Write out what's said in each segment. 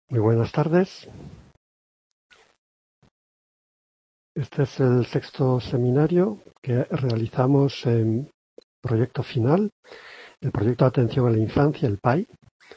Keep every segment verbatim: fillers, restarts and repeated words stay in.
Muy buenas tardes. Este es el sexto seminario que realizamos en Proyecto Final, el Proyecto de Atención a la Infancia, el P A I,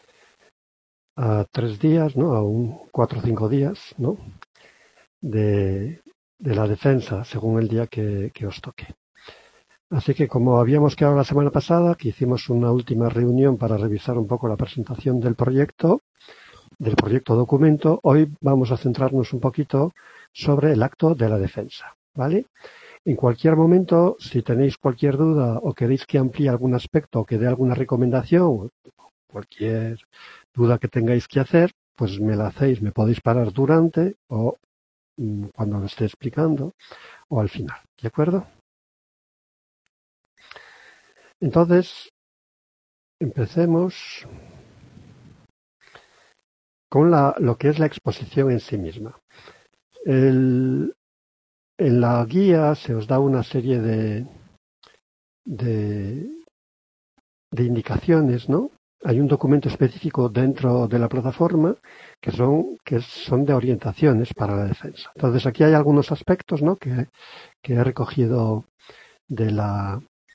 a tres días, ¿no? A un cuatro o cinco días, ¿no? De, de la defensa, según el día que, que os toque. Así que, como habíamos quedado la semana pasada, que hicimos una última reunión para revisar un poco la presentación del proyecto, del proyecto documento, hoy vamos a centrarnos un poquito sobre el acto de la defensa, ¿vale? En cualquier momento, si tenéis cualquier duda o queréis que amplíe algún aspecto o que dé alguna recomendación, cualquier duda que tengáis que hacer, pues me la hacéis, me podéis parar durante o mmm, cuando lo esté explicando o al final, ¿de acuerdo? Entonces, empecemos con la, lo que es la exposición en sí misma. El, en la guía se os da una serie de, de, de indicaciones, ¿no? Hay un documento específico dentro de la plataforma que son, que son de orientaciones para la defensa. Entonces aquí hay algunos aspectos, ¿no? que, que he recogido de la,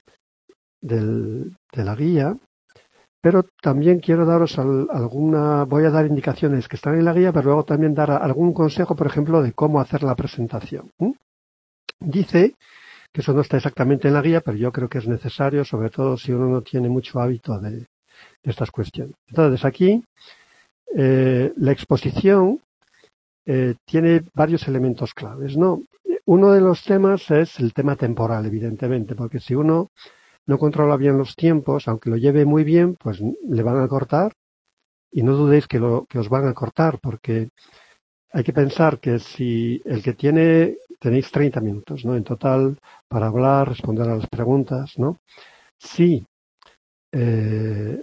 del, de la guía, pero también quiero daros al, alguna, voy a dar indicaciones que están en la guía, pero luego también dar algún consejo, por ejemplo, de cómo hacer la presentación. ¿Mm? Dice que eso no está exactamente en la guía, pero yo creo que es necesario, sobre todo si uno no tiene mucho hábito de, de estas cuestiones. Entonces aquí eh, la exposición eh, tiene varios elementos claves, ¿no? Uno de los temas es el tema temporal, evidentemente, porque si uno no controla bien los tiempos, aunque lo lleve muy bien, pues le van a cortar y no dudéis que, lo, que os van a cortar, porque hay que pensar que si el que tiene, tenéis treinta minutos, ¿no? En total para hablar, responder a las preguntas, ¿no? Si eh,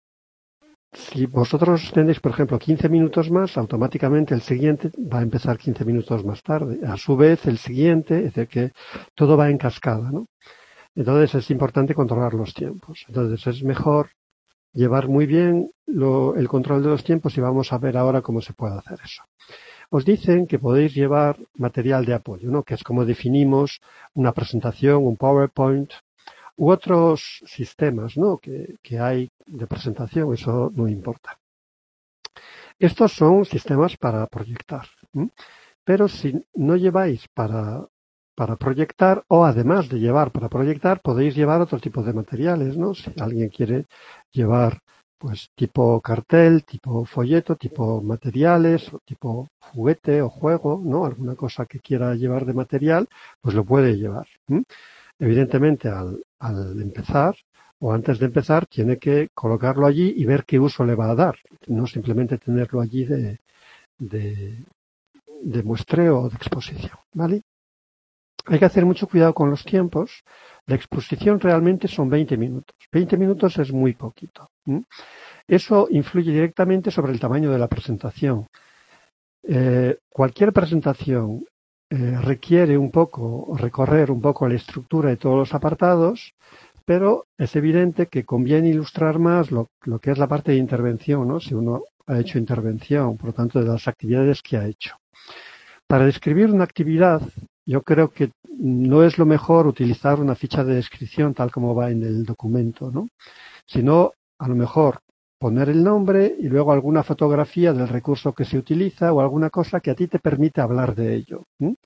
Si vosotros tenéis, por ejemplo, quince minutos más, automáticamente el siguiente va a empezar quince minutos más tarde. A su vez, el siguiente, es decir, que todo va en cascada, ¿no? Entonces es importante controlar los tiempos. Entonces es mejor llevar muy bien lo, el control de los tiempos y vamos a ver ahora cómo se puede hacer eso. Os dicen que podéis llevar material de apoyo, ¿no? Que es como definimos una presentación, un PowerPoint, u otros sistemas, ¿no? que, que hay de presentación, eso no importa. Estos son sistemas para proyectar, ¿sí? Pero si no lleváis para, para proyectar o además de llevar para proyectar, podéis llevar otro tipo de materiales, ¿no? Si alguien quiere llevar pues tipo cartel, tipo folleto, tipo materiales, o tipo juguete o juego, ¿no? Alguna cosa que quiera llevar de material, pues lo puede llevar, ¿sí? Evidentemente, al, al empezar o antes de empezar, tiene que colocarlo allí y ver qué uso le va a dar, no simplemente tenerlo allí de, de, de muestreo o de exposición, ¿vale? Hay que hacer mucho cuidado con los tiempos. La exposición realmente son veinte minutos. veinte minutos es muy poquito. ¿Mm? Eso influye directamente sobre el tamaño de la presentación. Eh, cualquier presentación eh, requiere un poco, recorrer un poco la estructura de todos los apartados, pero es evidente que conviene ilustrar más lo, lo que es la parte de intervención, ¿no? Si uno ha hecho intervención, por lo tanto, de las actividades que ha hecho. Para describir una actividad, yo creo que no es lo mejor utilizar una ficha de descripción tal como va en el documento, ¿no? Sino, a lo mejor, poner el nombre y luego alguna fotografía del recurso que se utiliza o alguna cosa que a ti te permite hablar de ello. ¿Sí?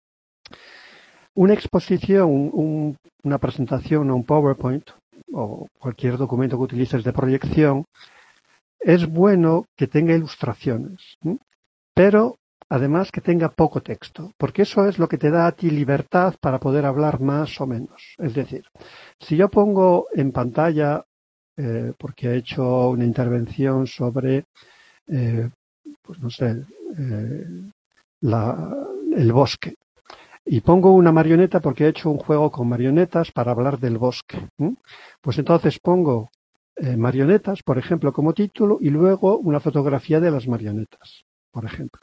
Una exposición, un, una presentación o un PowerPoint o cualquier documento que utilices de proyección, es bueno que tenga ilustraciones, ¿sí? Pero además que tenga poco texto, porque eso es lo que te da a ti libertad para poder hablar más o menos. Es decir, si yo pongo en pantalla, eh, porque he hecho una intervención sobre, eh, pues no sé, eh, la, el bosque, y pongo una marioneta porque he hecho un juego con marionetas para hablar del bosque, ¿sí? Pues entonces pongo eh, marionetas, por ejemplo, como título, y luego una fotografía de las marionetas, por ejemplo.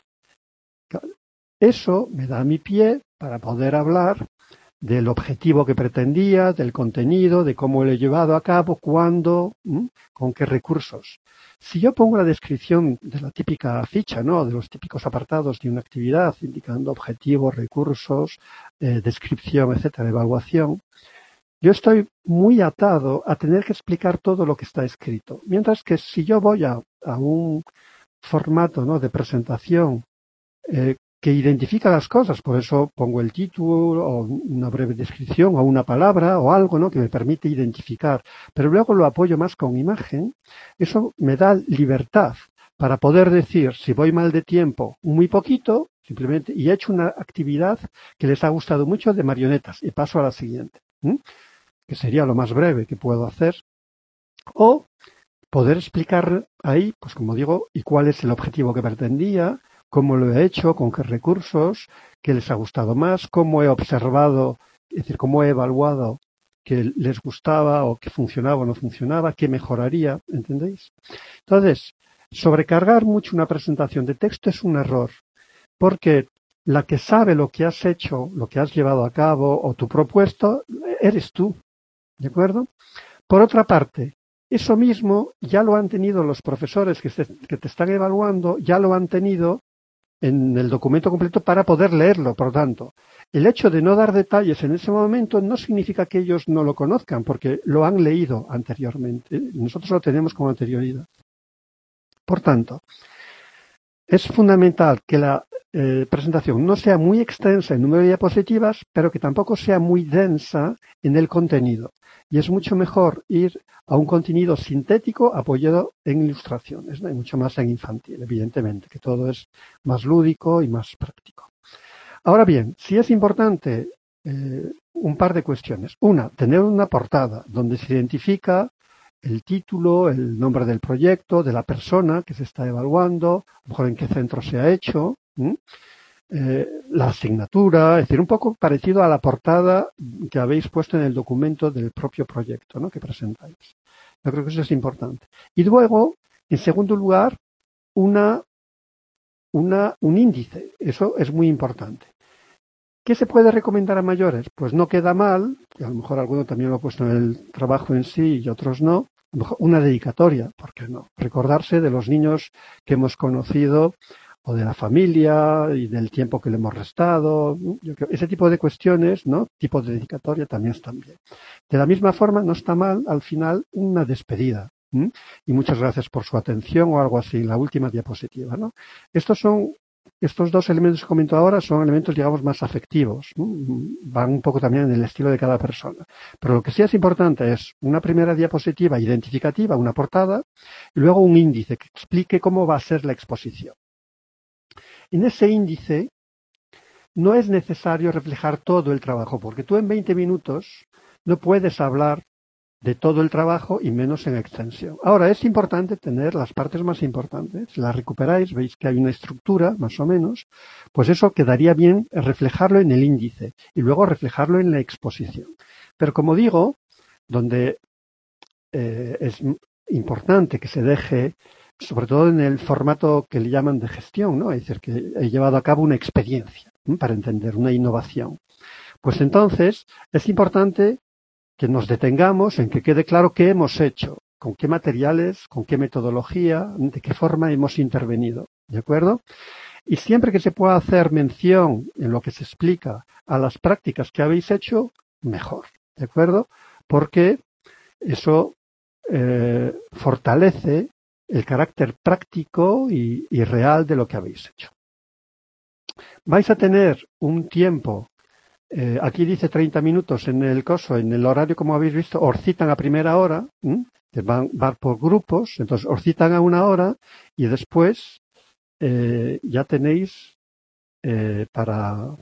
Eso me da mi pie para poder hablar del objetivo que pretendía, del contenido, de cómo lo he llevado a cabo, cuándo, ¿m? Con qué recursos. Si yo pongo la descripción de la típica ficha, ¿no? De los típicos apartados de una actividad, indicando objetivos, recursos, eh, descripción, etcétera, evaluación, yo estoy muy atado a tener que explicar todo lo que está escrito. Mientras que si yo voy a, a un formato, ¿no? De presentación eh, que identifica las cosas, por eso pongo el título o una breve descripción o una palabra o algo, ¿no? Que me permite identificar, pero luego lo apoyo más con imagen, eso me da libertad para poder decir, si voy mal de tiempo, muy poquito, simplemente, y he hecho una actividad que les ha gustado mucho de marionetas y paso a la siguiente, ¿m? Que sería lo más breve que puedo hacer, o poder explicar ahí, pues como digo, y cuál es el objetivo que pretendía, cómo lo he hecho, con qué recursos, qué les ha gustado más, cómo he observado, es decir, cómo he evaluado que les gustaba o que funcionaba o no funcionaba, qué mejoraría, ¿entendéis? Entonces, sobrecargar mucho una presentación de texto es un error, porque la que sabe lo que has hecho, lo que has llevado a cabo o tu propuesto, eres tú, ¿de acuerdo? Por otra parte, eso mismo ya lo han tenido los profesores que, se, que te están evaluando, ya lo han tenido en el documento completo para poder leerlo. Por lo tanto, el hecho de no dar detalles en ese momento no significa que ellos no lo conozcan, porque lo han leído anteriormente. Nosotros lo tenemos con anterioridad. Por tanto, es fundamental que la eh, presentación no sea muy extensa en número de diapositivas, pero que tampoco sea muy densa en el contenido. Y es mucho mejor ir a un contenido sintético apoyado en ilustraciones, ¿no? Y mucho más en infantil, evidentemente, que todo es más lúdico y más práctico. Ahora bien, sí es importante eh, un par de cuestiones. Una, tener una portada donde se identifica el título, el nombre del proyecto, de la persona que se está evaluando, a lo mejor en qué centro se ha hecho, ¿m? Eh, la asignatura, es decir, un poco parecido a la portada que habéis puesto en el documento del propio proyecto, ¿no? Que presentáis. Yo creo que eso es importante. Y luego, en segundo lugar, una, una, un índice. Eso es muy importante. ¿Qué se puede recomendar a mayores? Pues no queda mal, y a lo mejor alguno también lo ha puesto en el trabajo en sí y otros no, a lo mejor una dedicatoria, ¿por qué no? Recordarse de los niños que hemos conocido o de la familia y del tiempo que le hemos restado. Yo creo, ese tipo de cuestiones, ¿no? Tipo de dedicatoria también están bien. De la misma forma, no está mal al final una despedida. ¿m? Y muchas gracias por su atención o algo así, en la última diapositiva, ¿no? Estos son, estos dos elementos que comento ahora son elementos, digamos, más afectivos. ¿no? Van un poco también en el estilo de cada persona. Pero lo que sí es importante es una primera diapositiva identificativa, una portada, y luego un índice que explique cómo va a ser la exposición. En ese índice no es necesario reflejar todo el trabajo, porque tú en veinte minutos no puedes hablar de todo el trabajo y menos en extensión. Ahora, es importante tener las partes más importantes. Si las recuperáis, veis que hay una estructura, más o menos, pues eso quedaría bien reflejarlo en el índice y luego reflejarlo en la exposición. Pero como digo, donde eh, es importante que se deje, sobre todo en el formato que le llaman de gestión, ¿no? Es decir, que he llevado a cabo una experiencia, ¿no? Para entender una innovación. Pues entonces es importante que nos detengamos en que quede claro qué hemos hecho, con qué materiales, con qué metodología, de qué forma hemos intervenido, ¿de acuerdo? Y siempre que se pueda hacer mención en lo que se explica a las prácticas que habéis hecho, mejor, ¿de acuerdo? Porque eso eh, fortalece el carácter práctico y, y real de lo que habéis hecho. Vais a tener un tiempo, eh, aquí dice treinta minutos en el coso, en el horario como habéis visto, os citan a primera hora, ¿m? van, van por grupos, entonces os citan a una hora y después eh, ya tenéis eh, para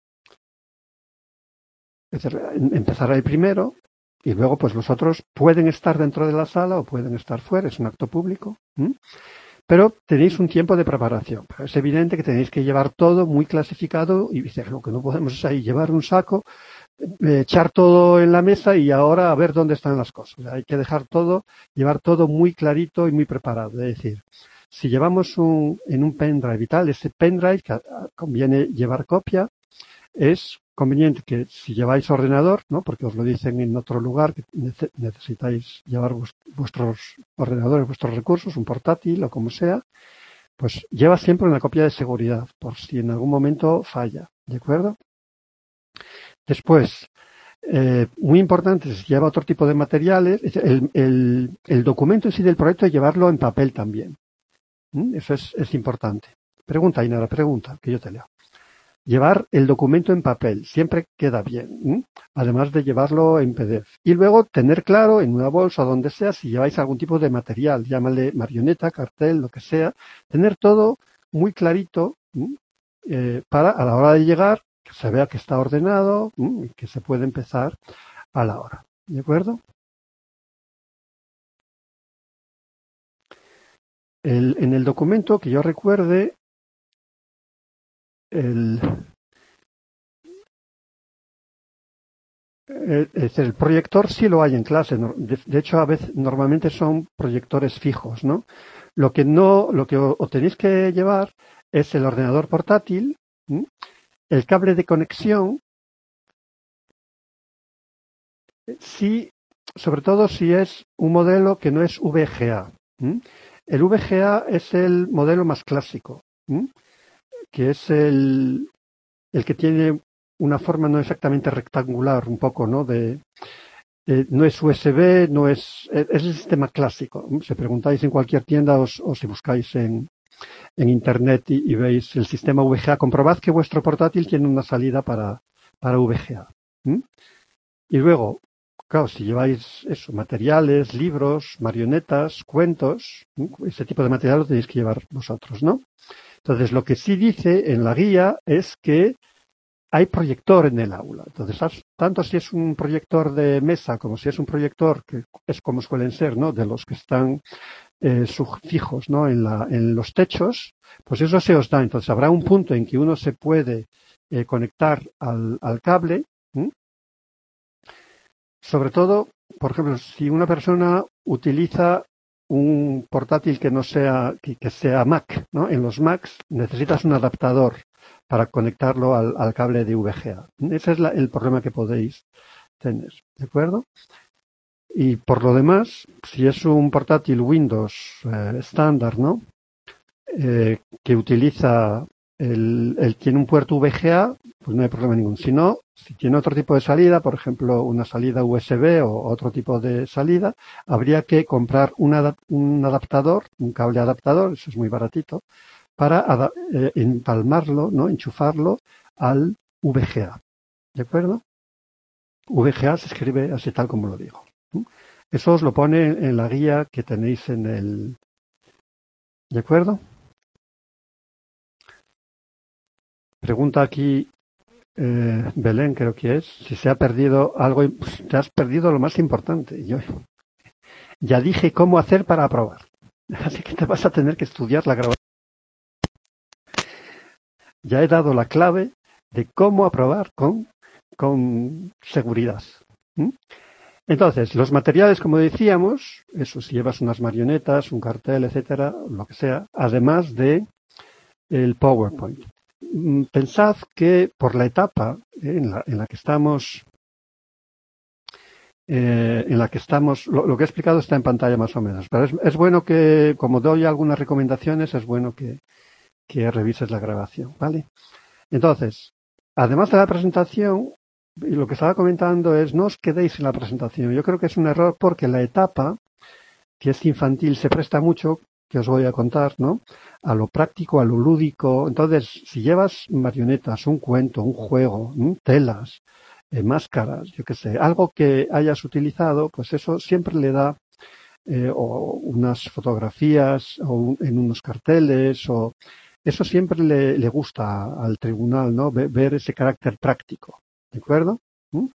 es decir, empezar el primero y luego pues los otros pueden estar dentro de la sala o pueden estar fuera, es un acto público. ¿m? Pero tenéis un tiempo de preparación. Pero es evidente que tenéis que llevar todo muy clasificado y dice, lo que no podemos es ahí llevar un saco, eh, echar todo en la mesa y ahora a ver dónde están las cosas. Hay que dejar todo, llevar todo muy clarito y muy preparado. Es decir, si llevamos un, en un pendrive y tal, ese pendrive que conviene llevar copia, es conveniente que si lleváis ordenador, ¿no? Porque os lo dicen en otro lugar, que necesitáis llevar vuestros ordenadores, vuestros recursos, un portátil o como sea, pues lleva siempre una copia de seguridad, por si en algún momento falla, ¿de acuerdo? Después, eh, muy importante, si lleva otro tipo de materiales, el, el, el documento en sí del proyecto, llevarlo en papel también. ¿Mm? Eso es, es importante. Pregunta, Ainara, pregunta, que yo te leo. Llevar el documento en papel siempre queda bien, ¿eh? Además de llevarlo en P D F. Y luego tener claro en una bolsa o donde sea si lleváis algún tipo de material, llámale marioneta, cartel, lo que sea, tener todo muy clarito eh, para a la hora de llegar que se vea que está ordenado y que se puede empezar a la hora. ¿De acuerdo? El, en el documento que yo recuerde, el, Es decir, el proyector sí lo hay en clase. De, de hecho, a veces normalmente son proyectores fijos, ¿no? Lo que no, lo que os tenéis que llevar es el ordenador portátil, ¿sí? El cable de conexión, sí, sobre todo si es un modelo que no es V G A. ¿Sí? El V G A es el modelo más clásico, ¿sí? Que es el, el que tiene una forma no exactamente rectangular, un poco, ¿no? De, Eh, no es U S B, no es, es el sistema clásico. Si preguntáis en cualquier tienda os, o si buscáis en, en internet y, y veis el sistema V G A, comprobad que vuestro portátil tiene una salida para, para V G A. ¿Mm? Y luego, claro, si lleváis eso, materiales, libros, marionetas, cuentos, ¿sí? Ese tipo de material lo tenéis que llevar vosotros, ¿no? Entonces, lo que sí dice en la guía es que hay proyector en el aula. Entonces, tanto si es un proyector de mesa como si es un proyector, que es como suelen ser, ¿no? De los que están eh, fijos, ¿no? En, la, en los techos, pues eso se os da. Entonces, habrá un punto en que uno se puede eh, conectar al, al cable. ¿sí? Sobre todo, por ejemplo, si una persona utiliza un portátil que no sea, que, que sea Mac, ¿no? En los Macs necesitas un adaptador para conectarlo al, al cable de V G A. Ese es la, el problema que podéis tener, ¿de acuerdo? Y por lo demás, si es un portátil Windows eh, estándar, ¿no? Eh, que utiliza el, el tiene un puerto V G A, pues no hay problema ningún. Si no, si tiene otro tipo de salida, por ejemplo, una salida U S B o otro tipo de salida, habría que comprar un, adap un adaptador, un cable adaptador, eso es muy baratito, para eh, empalmarlo, ¿no? Enchufarlo al V G A. ¿De acuerdo? V G A se escribe así tal como lo digo. Eso os lo pone en la guía que tenéis en el... ¿De acuerdo? Pregunta aquí eh, Belén, creo que es, si se ha perdido algo. Pues te has perdido lo más importante. Yo ya dije cómo hacer para aprobar. Así que te vas a tener que estudiar la grabación. Ya he dado la clave de cómo aprobar con, con seguridad. ¿Mm? Entonces, los materiales, como decíamos, eso, si llevas unas marionetas, un cartel, etcétera, lo que sea, además de el PowerPoint. Pensad que por la etapa en la, en la que estamos, eh, en la que estamos, lo, lo que he explicado está en pantalla más o menos, pero es, es bueno que, como doy algunas recomendaciones, es bueno que, que revises la grabación, ¿vale? Entonces, además de la presentación, y lo que estaba comentando es no os quedéis en la presentación. Yo creo que es un error porque la etapa, que es infantil, se presta mucho, que os voy a contar, ¿no? A lo práctico, a lo lúdico. Entonces, si llevas marionetas, un cuento, un juego, ¿m? telas, eh, máscaras, yo qué sé, algo que hayas utilizado, pues eso siempre le da eh, o unas fotografías o un, en unos carteles o eso siempre le, le gusta al tribunal, ¿no? Ver, ver ese carácter práctico, ¿de acuerdo? ¿Mm?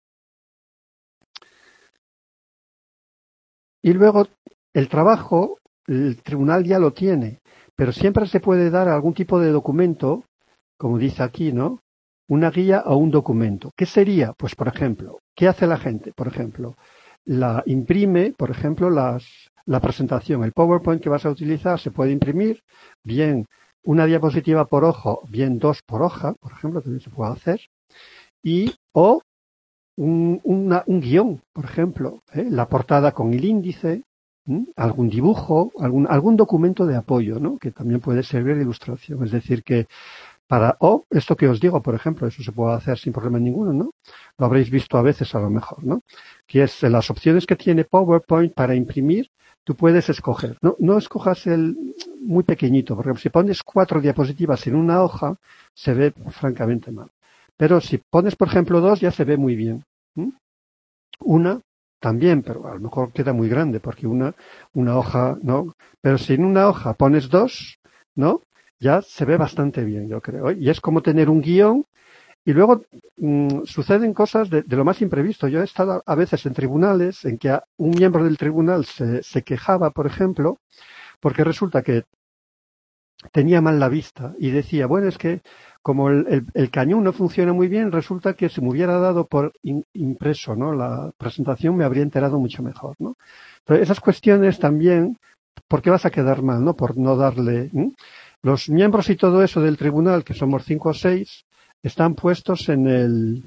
Y luego el trabajo, el tribunal ya lo tiene, pero siempre se puede dar algún tipo de documento, como dice aquí, ¿no? Una guía o un documento. ¿Qué sería? Pues, por ejemplo, ¿qué hace la gente? Por ejemplo, la imprime, por ejemplo, las, la presentación, el PowerPoint que vas a utilizar se puede imprimir, bien una diapositiva por ojo, bien dos por hoja, por ejemplo, también se puede hacer. y o un, una, un guión, por ejemplo, ¿eh? La portada con el índice, ¿m? Algún dibujo, algún, algún documento de apoyo, ¿no? Que también puede servir de ilustración. Es decir, que para, o esto que os digo, por ejemplo, eso se puede hacer sin problema ninguno, ¿no? Lo habréis visto a veces a lo mejor, ¿no? Que es las opciones que tiene PowerPoint para imprimir, tú puedes escoger. No, no escojas el muy pequeñito, porque si pones cuatro diapositivas en una hoja, se ve francamente mal. Pero si pones, por ejemplo, dos, ya se ve muy bien. ¿Mm? Una también, pero a lo mejor queda muy grande, porque una, una hoja, ¿no? Pero si en una hoja pones dos, ¿no? Ya se ve bastante bien, yo creo. Y es como tener un guión y luego mmm, suceden cosas de, de lo más imprevisto. Yo he estado a veces en tribunales en que un miembro del tribunal se, se quejaba, por ejemplo, porque resulta que tenía mal la vista y decía, bueno, es que como el, el, el cañón no funciona muy bien, resulta que si me hubiera dado por in, impreso, ¿no? La presentación me habría enterado mucho mejor, ¿no? Pero esas cuestiones también, ¿por qué vas a quedar mal, no? Por no darle... ¿eh? Los miembros y todo eso del tribunal, que somos cinco o seis, están puestos en el...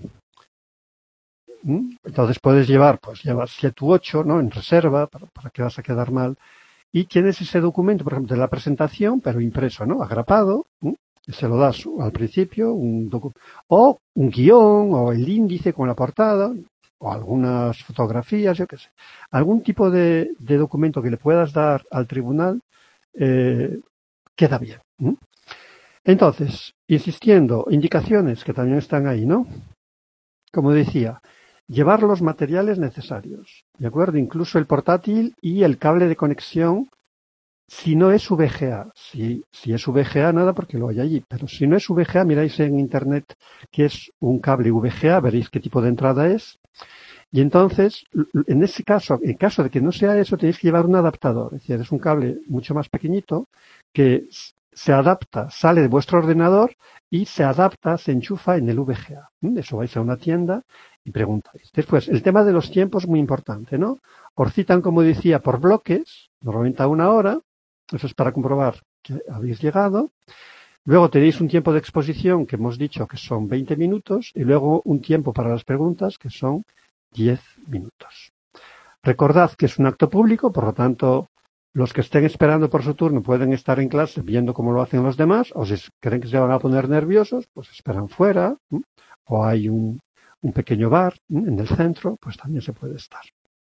¿Mm? Entonces puedes llevar, pues llevas siete u ocho, ¿no? En reserva, para, para que vas a quedar mal. Y tienes ese documento, por ejemplo, de la presentación, pero impreso, ¿no? Agrapado, ¿Mm? Se lo das al principio, un docu- o un guión, o el índice con la portada, o algunas fotografías, yo qué sé. Algún tipo de, de documento que le puedas dar al tribunal, eh, queda bien. ¿Mm? Entonces, insistiendo, indicaciones que también están ahí, ¿no? Como decía, llevar los materiales necesarios, ¿de acuerdo? Incluso el portátil y el cable de conexión, si no es V G A. Si, si es V G A, nada porque lo hay allí. Pero si no es V G A, miráis en internet que es un cable V G A, veréis qué tipo de entrada es. Y entonces, en ese caso, en caso de que no sea eso, tenéis que llevar un adaptador. Es decir, es un cable mucho más pequeñito que se adapta, sale de vuestro ordenador y se adapta, se enchufa en el V G A. Eso vais a una tienda y preguntáis. Después, el tema de los tiempos es muy importante, ¿no? Os citan, como decía, por bloques, normalmente a una hora. Eso es para comprobar que habéis llegado. Luego tenéis un tiempo de exposición que hemos dicho que son veinte minutos y luego un tiempo para las preguntas que son diez minutos. Recordad que es un acto público, por lo tanto, los que estén esperando por su turno pueden estar en clase viendo cómo lo hacen los demás, o si creen que se van a poner nerviosos, pues esperan fuera, ¿m? O hay un, un pequeño bar, ¿m? En el centro, pues también se puede estar.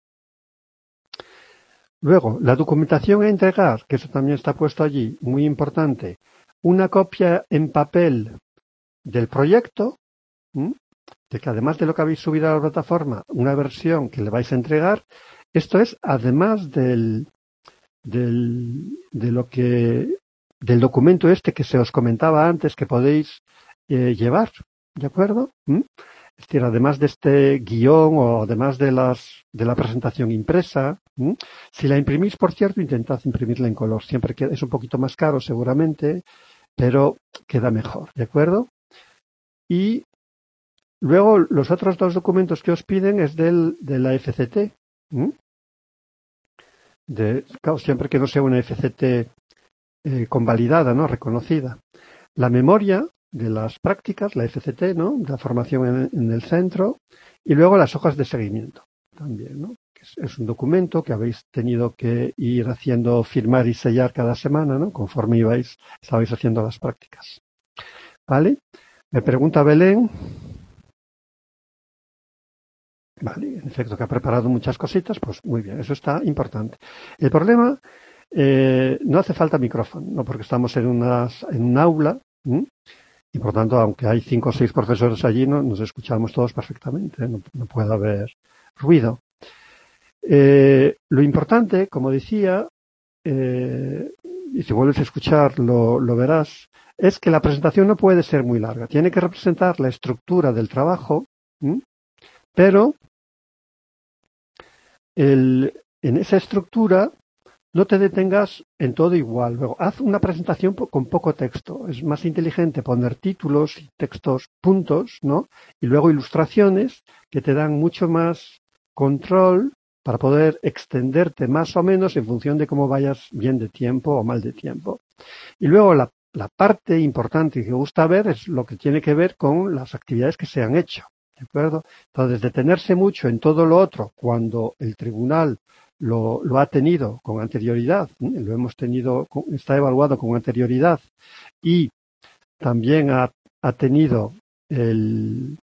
Luego, la documentación a entregar, que eso también está puesto allí, muy importante. Una copia en papel del proyecto, ¿m? De que además de lo que habéis subido a la plataforma, una versión que le vais a entregar, esto es además del, del, de lo que, del documento este que se os comentaba antes que podéis eh, llevar, ¿de acuerdo? ¿Mm? Es decir, además de este guión o además de las de la presentación impresa, ¿m? Si la imprimís, por cierto, intentad imprimirla en color. Siempre queda, es un poquito más caro seguramente, pero queda mejor, ¿de acuerdo? Y luego los otros dos documentos que os piden es del de la F C T. ¿M? De, claro, siempre que no sea una F C T eh, convalidada, ¿no? Reconocida. La memoria de las prácticas, la F C T, ¿no? La formación en, en el centro, y luego las hojas de seguimiento también, ¿no? Que es, es un documento que habéis tenido que ir haciendo, firmar y sellar cada semana, ¿no? Conforme ibais, estabais haciendo las prácticas. ¿Vale? Me pregunta Belén. Vale, en efecto, que ha preparado muchas cositas, pues muy bien, eso está importante. El problema, eh, no hace falta micrófono, ¿no? Porque estamos en, unas, en un aula, ¿m? Y por tanto, aunque hay cinco o seis profesores allí, no, nos escuchamos todos perfectamente, ¿eh? no, no puede haber ruido. Eh, lo importante, como decía, eh, y si vuelves a escuchar lo, lo verás, es que la presentación no puede ser muy larga. Tiene que representar la estructura del trabajo, ¿m? Pero el, en esa estructura no te detengas en todo igual. Luego, haz una presentación con poco texto. Es más inteligente poner títulos y textos puntos, ¿no? Y luego ilustraciones que te dan mucho más control para poder extenderte más o menos en función de cómo vayas bien de tiempo o mal de tiempo. Y luego la, la parte importante que gusta ver es lo que tiene que ver con las actividades que se han hecho. ¿de acuerdo? Entonces, detenerse mucho en todo lo otro cuando el tribunal lo, lo ha tenido con anterioridad, ¿eh? lo hemos tenido, está evaluado con anterioridad y también ha, ha tenido el,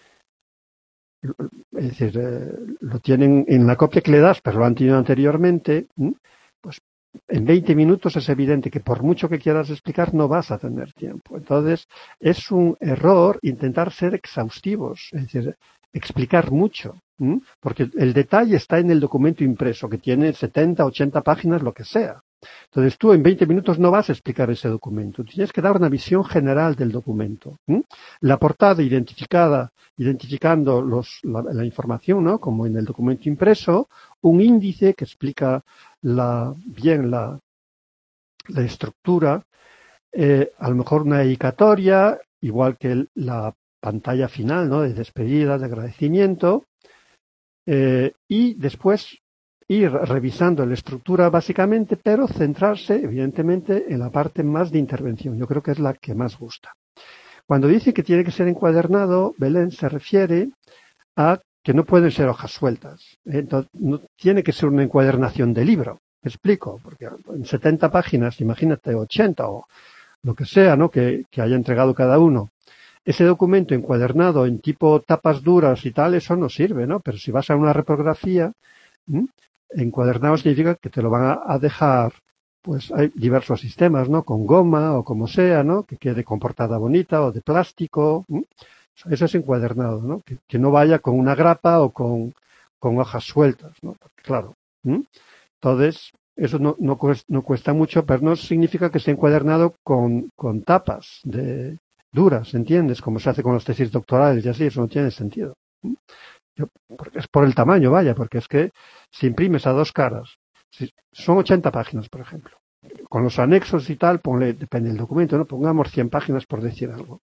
es decir, eh, lo tienen en la copia que le das, pero lo han tenido anteriormente, ¿eh? Pues en veinte minutos es evidente que por mucho que quieras explicar no vas a tener tiempo. Entonces, es un error intentar ser exhaustivos, es decir, explicar mucho, ¿m? Porque el detalle está en el documento impreso, que tiene setenta, ochenta páginas, lo que sea. Entonces, tú en veinte minutos no vas a explicar ese documento. Tienes que dar una visión general del documento. ¿m? La portada identificada, identificando los, la, la información, ¿no? Como en el documento impreso, un índice que explica la, bien la, la estructura, eh, a lo mejor una dedicatoria, igual que el, la pantalla final, ¿no? De despedida, de agradecimiento, eh, y después ir revisando la estructura básicamente, pero centrarse, evidentemente, en la parte más de intervención. Yo creo que es la que más gusta. Cuando dice que tiene que ser encuadernado, Belén se refiere a que no pueden ser hojas sueltas. Entonces, no tiene que ser una encuadernación de libro. ¿Me explico? Porque en setenta páginas, imagínate, ochenta o lo que sea, ¿no? Que, que haya entregado cada uno. Ese documento encuadernado en tipo tapas duras y tal, eso no sirve, ¿no? Pero si vas a una reprografía, ¿m? encuadernado significa que te lo van a, a dejar, pues hay diversos sistemas, ¿no? Con goma o como sea, ¿no? Que quede con portada bonita o de plástico. ¿m? Eso es encuadernado, ¿no? Que, que no vaya con una grapa o con, con hojas sueltas, ¿no? Porque, claro. ¿m? Entonces, eso no, no, cuesta, no cuesta mucho, pero no significa que esté encuadernado con, con tapas de duras, ¿entiendes? Como se hace con las tesis doctorales y así, eso no tiene sentido. ¿m? Yo, porque es por el tamaño, vaya, porque es que si imprimes a dos caras, si son ochenta páginas, por ejemplo, con los anexos y tal, ponle, depende del documento, ¿no? Pongamos cien páginas por decir algo.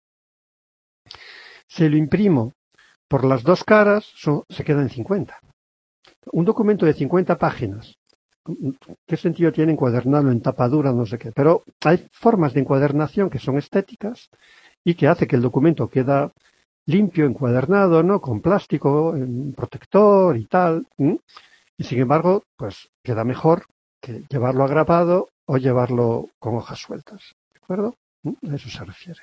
Si lo imprimo por las dos caras, son, se queda en cincuenta. Un documento de cincuenta páginas, ¿qué sentido tiene encuadernarlo en tapa dura, no sé qué? Pero hay formas de encuadernación que son estéticas y que hace que el documento queda limpio, encuadernado, ¿no? Con plástico, protector y tal. ¿m? Y sin embargo, pues queda mejor que llevarlo agrapado o llevarlo con hojas sueltas. ¿De acuerdo? ¿m? A eso se refiere.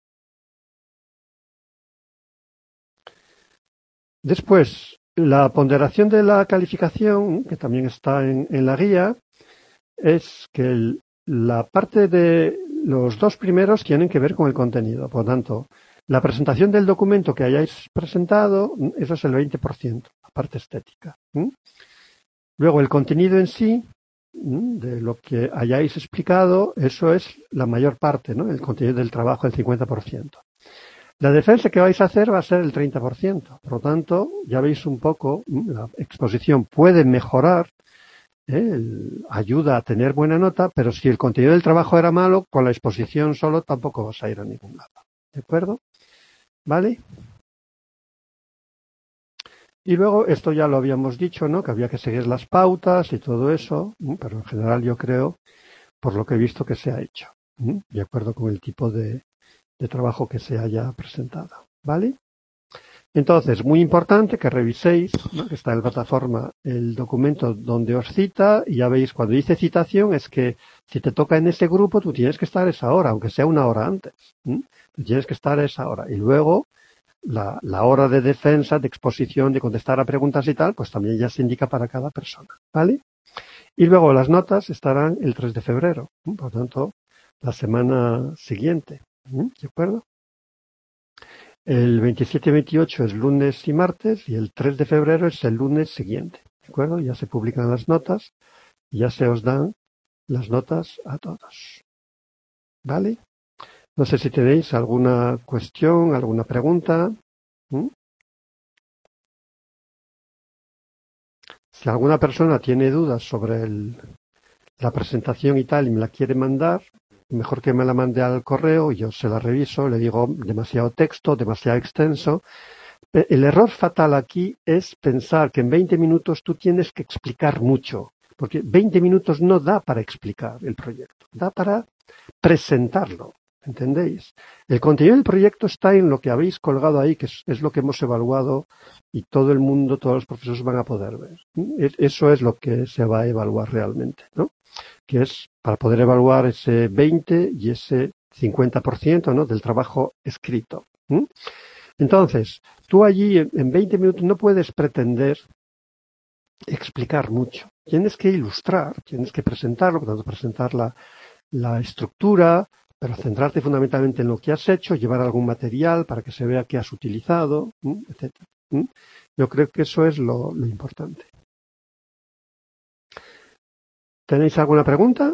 Después, la ponderación de la calificación, que también está en, en la guía, es que el, la parte de los dos primeros tienen que ver con el contenido. Por lo tanto, la presentación del documento que hayáis presentado, eso es el veinte por ciento, la parte estética. ¿m? Luego, el contenido en sí, ¿m? de lo que hayáis explicado, eso es la mayor parte, ¿no? El contenido del trabajo, el cincuenta por ciento. La defensa que vais a hacer va a ser el treinta por ciento. Por lo tanto, ya veis un poco, ¿m? La exposición puede mejorar, ¿eh? El, ayuda a tener buena nota, pero si el contenido del trabajo era malo, con la exposición solo tampoco vas a ir a ningún lado. ¿De acuerdo? ¿Vale? Y luego, esto ya lo habíamos dicho, ¿no? Que había que seguir las pautas y todo eso, ¿m? Pero en general yo creo, por lo que he visto, que se ha hecho, ¿m? de acuerdo con el tipo de, de trabajo que se haya presentado. ¿Vale? Entonces, muy importante que reviséis, ¿no? Que está en la plataforma el documento donde os cita, y ya veis, cuando dice citación, es que si te toca en ese grupo, tú tienes que estar esa hora, aunque sea una hora antes. ¿m? Tú tienes que estar esa hora. Y luego, la, la hora de defensa, de exposición, de contestar a preguntas y tal, pues también ya se indica para cada persona. ¿Vale? Y luego las notas estarán el tres de febrero, ¿m? Por lo tanto, la semana siguiente. ¿m? ¿De acuerdo? El veintisiete y veintiocho es lunes y martes y el tres de febrero es el lunes siguiente. ¿De acuerdo? Ya se publican las notas y ya se os dan las notas a todos. ¿Vale? No sé si tenéis alguna cuestión, alguna pregunta. ¿Mm? Si alguna persona tiene dudas sobre el, la presentación y tal y me la quiere mandar, mejor que me la mande al correo, yo se la reviso, le digo demasiado texto, demasiado extenso. El error fatal aquí es pensar que en veinte minutos tú tienes que explicar mucho, porque veinte minutos no da para explicar el proyecto, da para presentarlo. ¿Entendéis? El contenido del proyecto está en lo que habéis colgado ahí, que es, es lo que hemos evaluado y todo el mundo, todos los profesores van a poder ver. Eso es lo que se va a evaluar realmente, ¿no? Que es para poder evaluar ese veinte y ese cincuenta por ciento, ¿no? Del trabajo escrito. ¿Mm? Entonces, tú allí en veinte minutos no puedes pretender explicar mucho. Tienes que ilustrar, tienes que presentarlo, por tanto, presentar la, la estructura, pero centrarte fundamentalmente en lo que has hecho, llevar algún material para que se vea que has utilizado, ¿m? etcétera. ¿m? Yo creo que eso es lo, lo importante. ¿Tenéis alguna pregunta?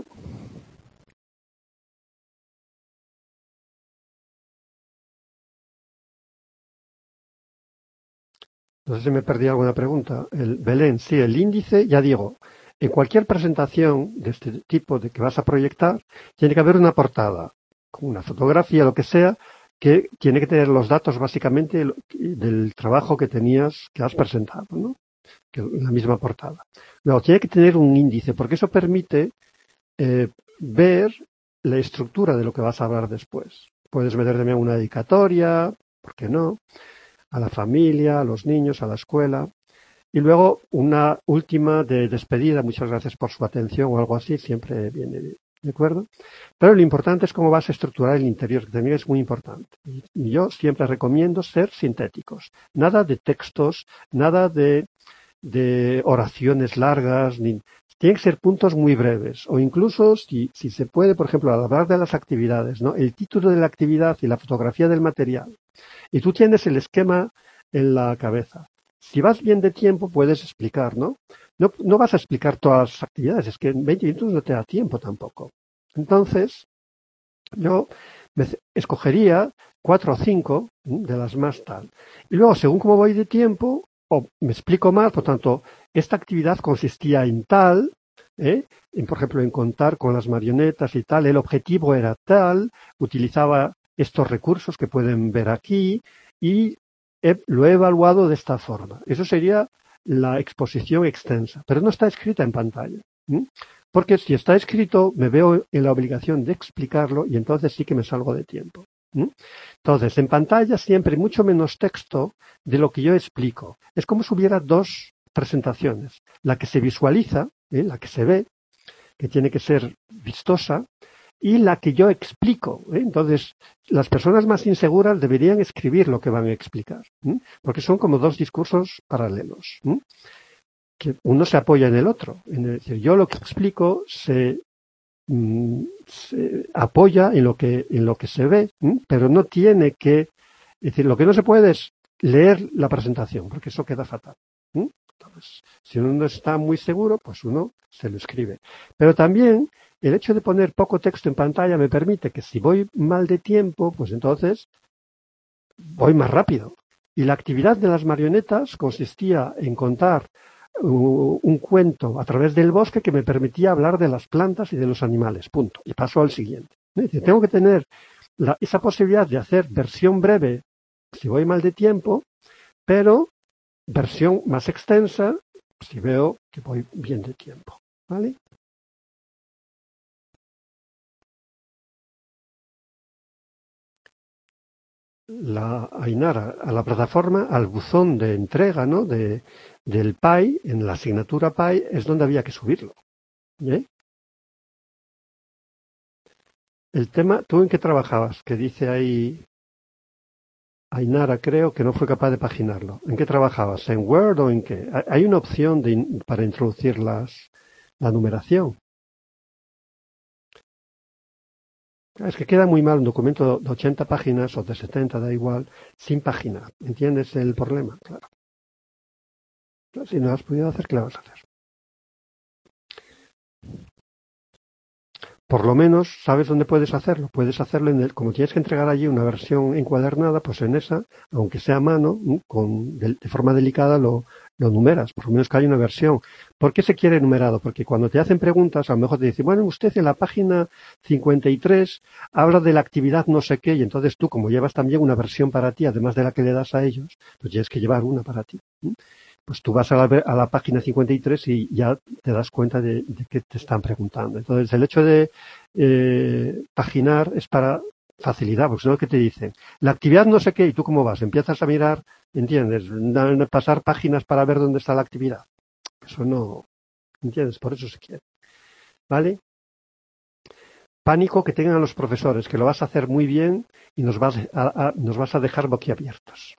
No sé si me perdí alguna pregunta. El Belén, sí, el índice, ya digo, en cualquier presentación de este tipo de que vas a proyectar, tiene que haber una portada, con una fotografía, lo que sea, que tiene que tener los datos básicamente del trabajo que tenías, que has presentado, ¿no? Que la misma portada. Luego, tiene que tener un índice, porque eso permite eh, ver la estructura de lo que vas a hablar después. Puedes meter también una dedicatoria, ¿por qué no? A la familia, a los niños, a la escuela. Y luego una última de despedida, muchas gracias por su atención o algo así, siempre viene bien, ¿de acuerdo? Pero lo importante es cómo vas a estructurar el interior, que también es muy importante. Y yo siempre recomiendo ser sintéticos. Nada de textos, nada de, de oraciones largas, ni, tienen que ser puntos muy breves. O incluso, si, si se puede, por ejemplo, al hablar de las actividades, ¿no? El título de la actividad y la fotografía del material. Y tú tienes el esquema en la cabeza. Si vas bien de tiempo, puedes explicar, ¿no? No, no vas a explicar todas las actividades, es que en veinte minutos no te da tiempo tampoco. Entonces, yo me escogería cuatro o cinco de las más tal. Y luego, según cómo voy de tiempo, o me explico más, por tanto, esta actividad consistía en tal, ¿eh? en, por ejemplo, en contar con las marionetas y tal, el objetivo era tal, utilizaba estos recursos que pueden ver aquí y he, lo he evaluado de esta forma. Eso sería la exposición extensa, pero no está escrita en pantalla. ¿Mm? Porque si está escrito me veo en la obligación de explicarlo y entonces sí que me salgo de tiempo. ¿Mm? Entonces, en pantalla siempre mucho menos texto de lo que yo explico. Es como si hubiera dos presentaciones. La que se visualiza, ¿eh? la que se ve, que tiene que ser vistosa, y la que yo explico. ¿eh? Entonces, las personas más inseguras deberían escribir lo que van a explicar, ¿eh? porque son como dos discursos paralelos, ¿eh? que uno se apoya en el otro. Es decir, yo lo que explico se, mm, se apoya en lo que en lo que se ve, ¿eh? pero no tiene que, es decir, lo que no se puede es leer la presentación, porque eso queda fatal. ¿eh? Entonces, si uno no está muy seguro, pues uno se lo escribe. Pero también el hecho de poner poco texto en pantalla me permite que si voy mal de tiempo, pues entonces voy más rápido. Y la actividad de las marionetas consistía en contar uh, un cuento a través del bosque que me permitía hablar de las plantas y de los animales. Punto. Y paso al siguiente. Es decir, tengo que tener la, esa posibilidad de hacer versión breve si voy mal de tiempo, pero versión más extensa si veo que voy bien de tiempo. ¿Vale? La Ainara a la plataforma, al buzón de entrega, ¿no? de, del P I, en la asignatura P I, es donde había que subirlo. ¿eh? El tema, ¿tú en qué trabajabas? Que dice ahí Ainara, creo que no fue capaz de paginarlo. ¿En qué trabajabas? ¿En Word o en qué? Hay una opción de, para introducir las, la numeración. Es que queda muy mal un documento de ochenta páginas o de setenta, da igual, sin página. ¿Entiendes el problema? Claro. Si no has podido hacer, ¿qué le vas a hacer? Por lo menos sabes dónde puedes hacerlo. Puedes hacerlo en el, como tienes que entregar allí una versión encuadernada, pues en esa, aunque sea a mano, con, de, de forma delicada lo, lo numeras. Por lo menos que haya una versión. ¿Por qué se quiere numerado? Porque cuando te hacen preguntas, a lo mejor te dicen, bueno, usted en la página cincuenta y tres habla de la actividad no sé qué, y entonces tú, como llevas también una versión para ti, además de la que le das a ellos, pues tienes que llevar una para ti. Pues tú vas a la, a la página cincuenta y tres y ya te das cuenta de, de qué te están preguntando. Entonces, el hecho de eh, paginar es para facilidad, porque no, que te dicen, la actividad no sé qué, y tú cómo vas, empiezas a mirar, ¿entiendes? Pasar páginas para ver dónde está la actividad. Eso no, ¿entiendes? Por eso se quiere. ¿Vale? Pánico que tengan los profesores, que lo vas a hacer muy bien y nos vas a, a, nos vas a dejar boquiabiertos.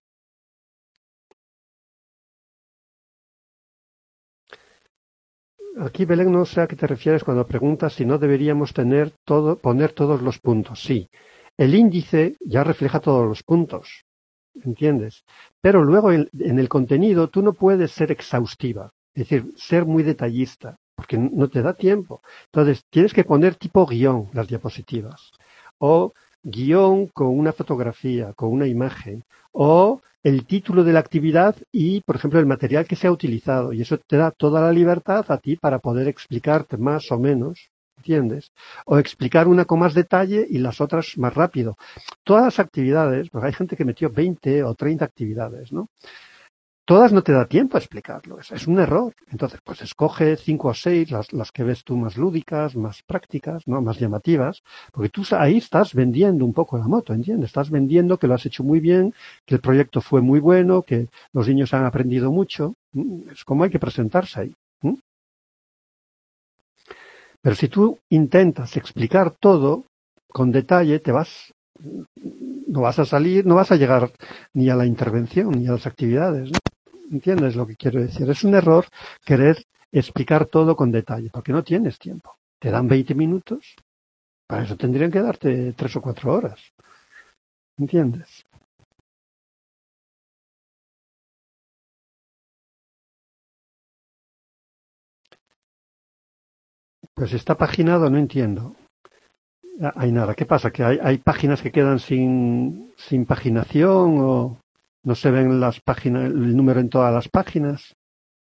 Aquí, Belén, no sé a qué te refieres cuando preguntas si no deberíamos tener todo, poner todos los puntos. Sí, el índice ya refleja todos los puntos, ¿entiendes? Pero luego en, en el contenido tú no puedes ser exhaustiva, es decir, ser muy detallista, porque no te da tiempo. Entonces, tienes que poner tipo guión las diapositivas, o guión con una fotografía, con una imagen, o el título de la actividad y, por ejemplo, el material que se ha utilizado. Y eso te da toda la libertad a ti para poder explicarte más o menos, ¿entiendes? O explicar una con más detalle y las otras más rápido. Todas las actividades, porque hay gente que metió veinte o treinta actividades, ¿no? Todas no te da tiempo a explicarlo, es, es un error. Entonces, pues escoge cinco o seis, las, las que ves tú más lúdicas, más prácticas, ¿no? Más llamativas, porque tú ahí estás vendiendo un poco la moto, ¿entiendes? Estás vendiendo que lo has hecho muy bien, que el proyecto fue muy bueno, que los niños han aprendido mucho. Es como hay que presentarse ahí. ¿Mm? Pero si tú intentas explicar todo con detalle, te vas, no vas a salir, no vas a llegar ni a la intervención, ni a las actividades, ¿no? ¿Entiendes lo que quiero decir? Es un error querer explicar todo con detalle, porque no tienes tiempo. Te dan veinte minutos, para eso tendrían que darte tres o cuatro horas. ¿Entiendes? Pues si está paginado, no entiendo. Hay nada. ¿Qué pasa? ¿Que hay, hay páginas que quedan sin, sin paginación o no se ven las páginas, el número en todas las páginas?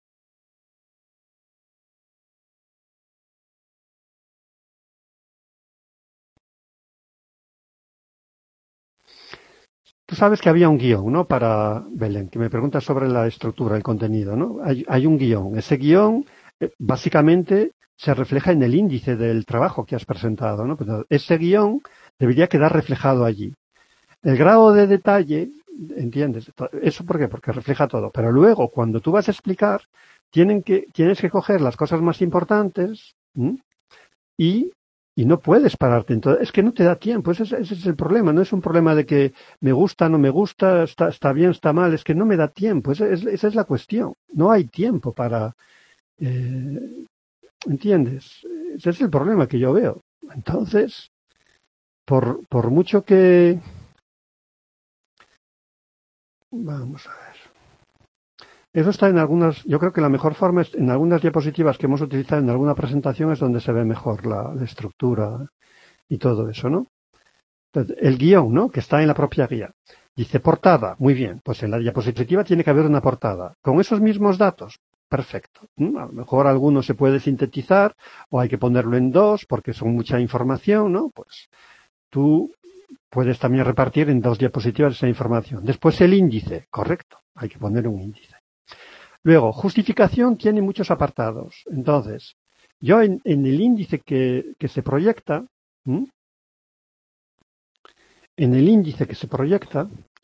Tú sabes que había un guión, ¿no? Para Belén, que me pregunta sobre la estructura, el contenido, ¿no? Hay, hay un guión. Ese guión, eh, básicamente, se refleja en el índice del trabajo que has presentado, ¿no? Pues, ese guión debería quedar reflejado allí. El grado de detalle, ¿entiendes? ¿Eso por qué? Porque refleja todo. Pero luego, cuando tú vas a explicar, tienen que, tienes que coger las cosas más importantes, ¿m? y y no puedes pararte. Entonces, es que no te da tiempo. Ese es, ese es el problema. No es un problema de que me gusta, no me gusta, está, está bien, está mal. Es que no me da tiempo. Esa es, esa es la cuestión. No hay tiempo para... Eh, ¿entiendes? Ese es el problema que yo veo. Entonces, por, por mucho que... Vamos a ver. Eso está en algunas... Yo creo que la mejor forma es en algunas diapositivas que hemos utilizado en alguna presentación es donde se ve mejor la, la estructura y todo eso, ¿no? Entonces, el guión, ¿no? Que está en la propia guía. Dice portada, muy bien, pues en la diapositiva tiene que haber una portada. Con esos mismos datos, perfecto. ¿Mm? A lo mejor alguno se puede sintetizar o hay que ponerlo en dos porque son mucha información, ¿no? Pues tú puedes también repartir en dos diapositivas esa información. Después el índice, correcto, hay que poner un índice. Luego, justificación tiene muchos apartados. Entonces, yo en, en el índice que, que se proyecta, ¿m? en el índice que se proyecta,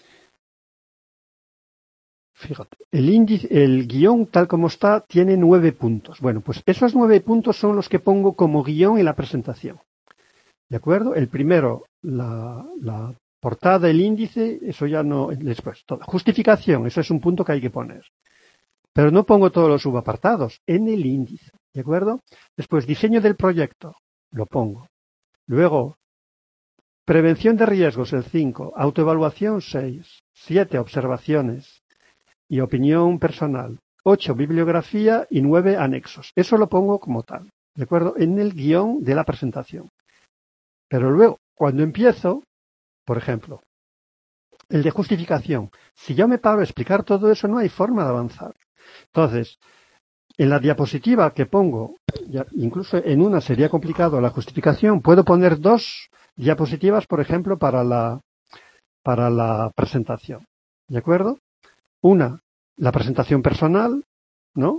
fíjate, el índice, el guión tal como está tiene nueve puntos. Bueno, pues esos nueve puntos son los que pongo como guión en la presentación. ¿De acuerdo? El primero, la, la portada, el índice, eso ya no, después, toda. Justificación, eso es un punto que hay que poner. Pero no pongo todos los subapartados en el índice, ¿de acuerdo? Después, diseño del proyecto, lo pongo. Luego, prevención de riesgos, el cinco. Autoevaluación, seis. siete, observaciones y opinión personal. ocho, bibliografía y nueve, anexos. Eso lo pongo como tal, ¿de acuerdo? En el guión de la presentación. Pero luego, cuando empiezo, por ejemplo, el de justificación, si yo me paro a explicar todo eso, no hay forma de avanzar. Entonces, en la diapositiva que pongo, ya, incluso en una sería complicado la justificación, puedo poner dos diapositivas, por ejemplo, para la, para la presentación. ¿De acuerdo? Una, la presentación personal, ¿no?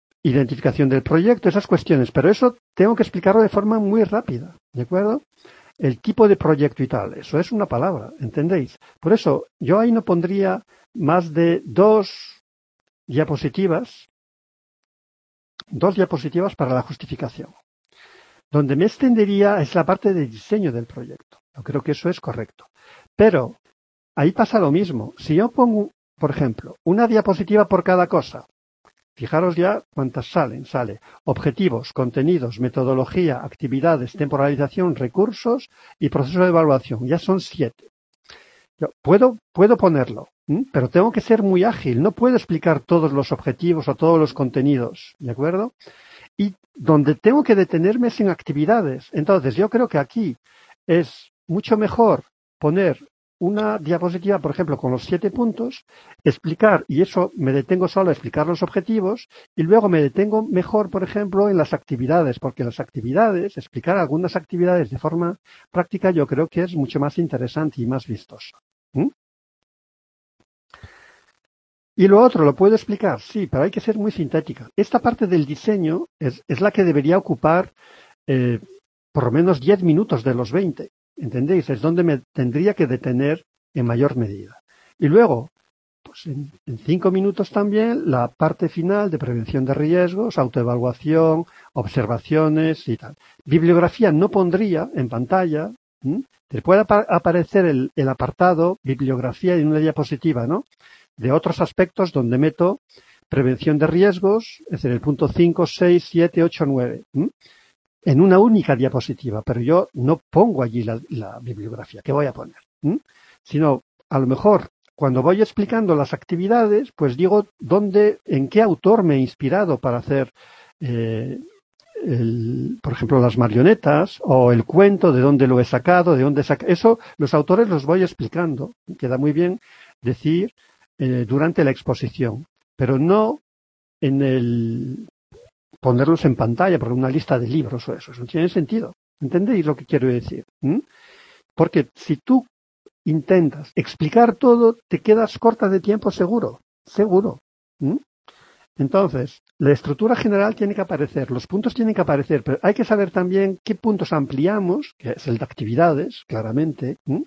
Identificación del proyecto, esas cuestiones, pero eso tengo que explicarlo de forma muy rápida, ¿de acuerdo? el tipo de proyecto y tal. Eso es una palabra, ¿entendéis? Por eso, yo ahí no pondría más de dos diapositivas, dos diapositivas para la justificación. Donde me extendería es la parte de diseño del proyecto. Yo creo que eso es correcto. Pero ahí pasa lo mismo. Si yo pongo, por ejemplo, una diapositiva por cada cosa, fijaros ya cuántas salen. Sale objetivos, contenidos, metodología, actividades, temporalización, recursos y proceso de evaluación. Ya son siete. Yo puedo, puedo ponerlo, ¿m? Pero tengo que ser muy ágil. No puedo explicar todos los objetivos o todos los contenidos, ¿de acuerdo? Y donde tengo que detenerme es en actividades. Entonces, yo creo que aquí es mucho mejor poner una diapositiva, por ejemplo, con los siete puntos, explicar, y eso me detengo solo a explicar los objetivos, y luego me detengo mejor, por ejemplo, en las actividades, porque las actividades, explicar algunas actividades de forma práctica, yo creo que es mucho más interesante y más vistoso. ¿Mm? Y lo otro, ¿lo puedo explicar? Sí, pero hay que ser muy sintética. Esta parte del diseño es, es la que debería ocupar eh, por lo menos diez minutos de los veinte. ¿Entendéis? Es donde me tendría que detener en mayor medida. Y luego, pues en, en cinco minutos también, la parte final de prevención de riesgos, autoevaluación, observaciones y tal. Bibliografía no pondría en pantalla. ¿m? Te puede ap aparecer el, el apartado bibliografía en una diapositiva, ¿no? De otros aspectos donde meto prevención de riesgos, es decir, el punto cinco, seis, siete, ocho, nueve. ¿m? En una única diapositiva, pero yo no pongo allí la, la bibliografía. ¿Qué voy a poner? ¿Mm? Sino, a lo mejor, cuando voy explicando las actividades, pues digo dónde, en qué autor me he inspirado para hacer, eh, el, por ejemplo, las marionetas o el cuento, de dónde lo he sacado, de dónde he sacado. Eso, los autores los voy explicando. Queda muy bien decir eh, durante la exposición, pero no en el ponerlos en pantalla por una lista de libros o eso. Eso no tiene sentido. ¿Entendéis lo que quiero decir? ¿Mm? Porque si tú intentas explicar todo, te quedas corta de tiempo seguro. Seguro. ¿Mm? Entonces, la estructura general tiene que aparecer, los puntos tienen que aparecer, pero hay que saber también qué puntos ampliamos, que es el de actividades, claramente, ¿Mm?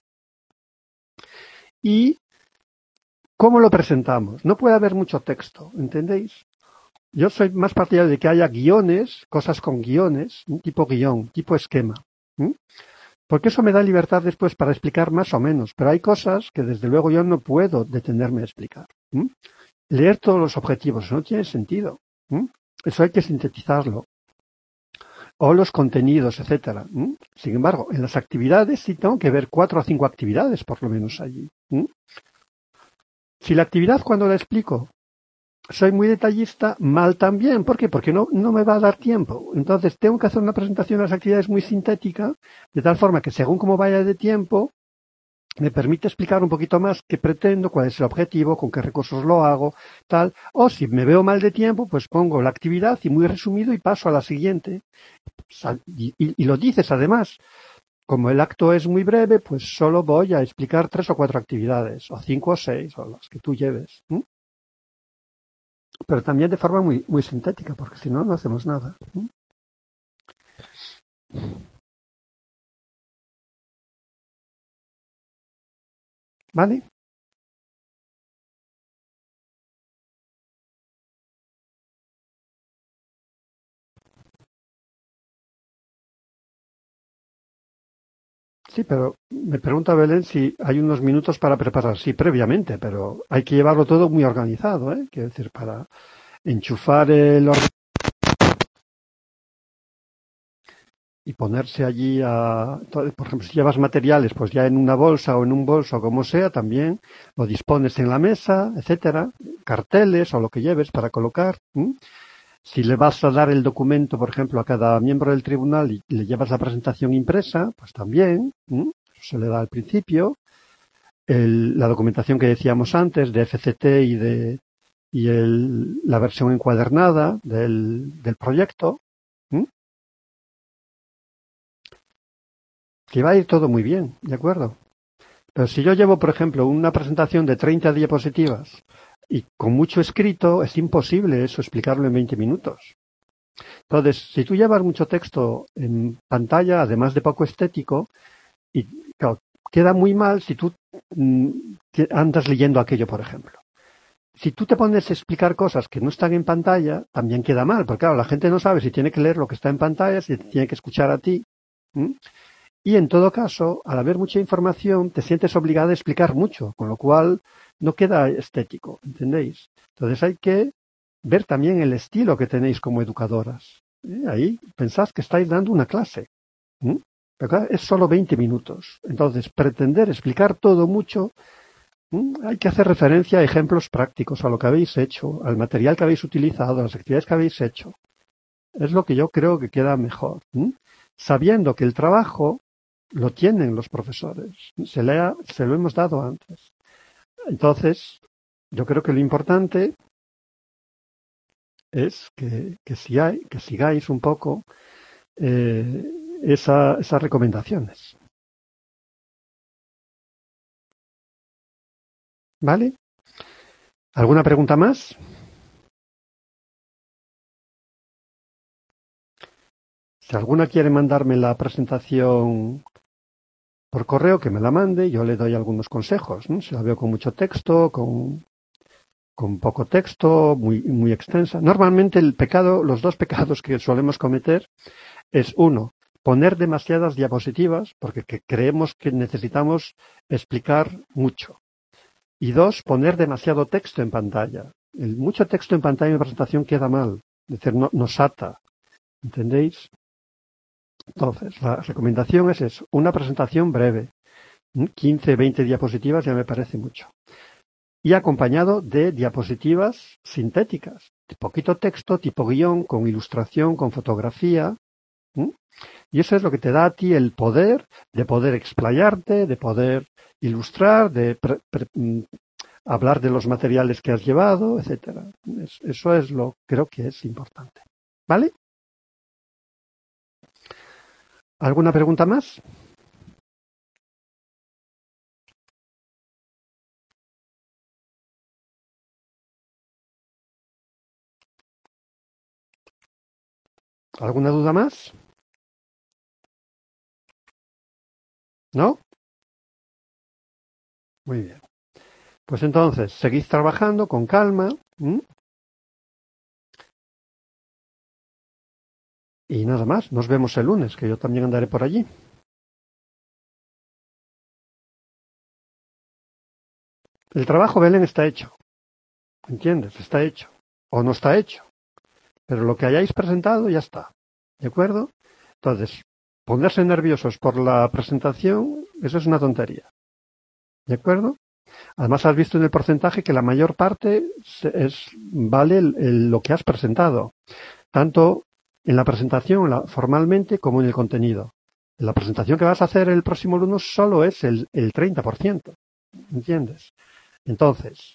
y cómo lo presentamos. No puede haber mucho texto, ¿entendéis? Yo soy más partidario de que haya guiones, cosas con guiones, un tipo guión, tipo esquema. ¿Mm? Porque eso me da libertad después para explicar más o menos. Pero hay cosas que desde luego yo no puedo detenerme a explicar. ¿Mm? Leer todos los objetivos, eso no tiene sentido. ¿Mm? Eso hay que sintetizarlo. O los contenidos, etcétera. ¿Mm? Sin embargo, en las actividades sí tengo que ver cuatro o cinco actividades por lo menos allí. ¿Mm? Si la actividad cuando la explico soy muy detallista, mal también. ¿Por qué? Porque no, no me va a dar tiempo. Entonces tengo que hacer una presentación de las actividades muy sintética, de tal forma que según cómo vaya de tiempo, me permite explicar un poquito más qué pretendo, cuál es el objetivo, con qué recursos lo hago, tal. O si me veo mal de tiempo, pues pongo la actividad y muy resumido y paso a la siguiente. Y, y, y lo dices además. Como el acto es muy breve, pues solo voy a explicar tres o cuatro actividades, o cinco o seis, o las que tú lleves. ¿Mm? Pero también de forma muy, muy sintética, porque si no, no hacemos nada. ¿Vale? Sí, pero me pregunta Belén si hay unos minutos para preparar. Sí, previamente, pero hay que llevarlo todo muy organizado, ¿eh? Quiero decir, para enchufar el ordenador y ponerse allí a, por ejemplo, si llevas materiales, pues ya en una bolsa o en un bolso, o como sea, también lo dispones en la mesa, etcétera, carteles o lo que lleves para colocar. ¿m? Si le vas a dar el documento, por ejemplo, a cada miembro del tribunal y le llevas la presentación impresa, pues también, ¿m? Eso se le da al principio. El, la documentación que decíamos antes de F C T y de y el, la versión encuadernada del, del proyecto. ¿m? Que va a ir todo muy bien, ¿de acuerdo? Pero si yo llevo, por ejemplo, una presentación de treinta diapositivas y con mucho escrito, es imposible eso explicarlo en veinte minutos. Entonces, si tú llevas mucho texto en pantalla, además de poco estético, Y claro, queda muy mal si tú mm, andas leyendo aquello, por ejemplo. Si tú te pones a explicar cosas que no están en pantalla, también queda mal, porque claro, la gente no sabe si tiene que leer lo que está en pantalla, si tiene que escuchar a ti. ¿Mm? Y en todo caso, al haber mucha información, te sientes obligado a explicar mucho, con lo cual no queda estético, ¿entendéis? Entonces hay que ver también el estilo que tenéis como educadoras. ¿Eh? Ahí pensad que estáis dando una clase. ¿Mm? Pero claro, es solo veinte minutos. Entonces, pretender explicar todo mucho, ¿Mm? hay que hacer referencia a ejemplos prácticos, a lo que habéis hecho, al material que habéis utilizado, a las actividades que habéis hecho. Es lo que yo creo que queda mejor. ¿Mm? Sabiendo que el trabajo lo tienen los profesores. Se, le ha, se lo hemos dado antes. Entonces, yo creo que lo importante es que, que, sigáis, que sigáis un poco eh, esa, esas recomendaciones. ¿Vale? ¿Alguna pregunta más? Si alguna quiere mandarme la presentación por correo, que me la mande, yo le doy algunos consejos, ¿no? Si la veo con mucho texto, con, con poco texto, muy, muy extensa. Normalmente el pecado, los dos pecados que solemos cometer es uno, poner demasiadas diapositivas, porque que creemos que necesitamos explicar mucho. Y dos, poner demasiado texto en pantalla. El mucho texto en pantalla en presentación queda mal, es decir, no, nos ata, ¿entendéis? Entonces, la recomendación es eso, una presentación breve, quince, veinte diapositivas ya me parece mucho. Y acompañado de diapositivas sintéticas, de poquito texto, tipo guión, con ilustración, con fotografía. ¿Mm? Y eso es lo que te da a ti el poder de poder explayarte, de poder ilustrar, de pre, pre, hablar de los materiales que has llevado, etcétera. Eso es lo que creo que es importante. ¿Vale? ¿Alguna pregunta más? ¿Alguna duda más? ¿No? Muy bien. Pues entonces, seguid trabajando con calma. ¿Mm? Y nada más, nos vemos el lunes, que yo también andaré por allí. El trabajo, Belén, está hecho. ¿Entiendes? Está hecho. O no está hecho. Pero lo que hayáis presentado ya está. ¿De acuerdo? Entonces, ponerse nerviosos por la presentación, eso es una tontería. ¿De acuerdo? Además, has visto en el porcentaje que la mayor parte es, vale el, el, lo que has presentado. Tanto en la presentación la, formalmente como en el contenido. En la presentación que vas a hacer el próximo lunes solo es el, el treinta por ciento. ¿Entiendes? Entonces,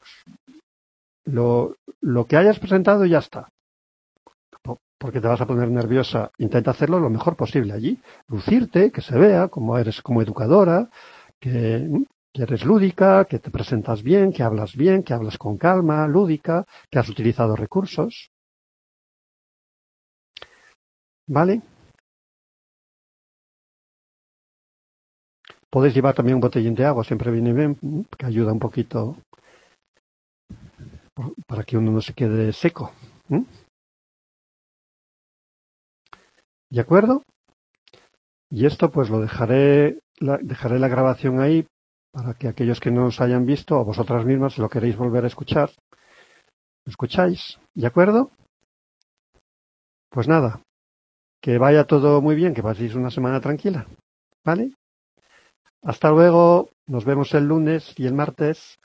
lo, lo que hayas presentado ya está. Porque te vas a poner nerviosa. Intenta hacerlo lo mejor posible allí. Lucirte, que se vea como eres como educadora, que, que eres lúdica, que te presentas bien, que hablas bien, que hablas con calma, lúdica, que has utilizado recursos. ¿Vale? Podéis llevar también un botellín de agua, siempre viene bien, que ayuda un poquito para que uno no se quede seco. ¿Mm? ¿De acuerdo? Y esto pues lo dejaré la, dejaré la grabación ahí para que aquellos que no os hayan visto o vosotras mismas, si lo queréis volver a escuchar, lo escucháis. ¿De acuerdo? Pues nada, que vaya todo muy bien, que paséis una semana tranquila. ¿Vale? Hasta luego, nos vemos el lunes y el martes.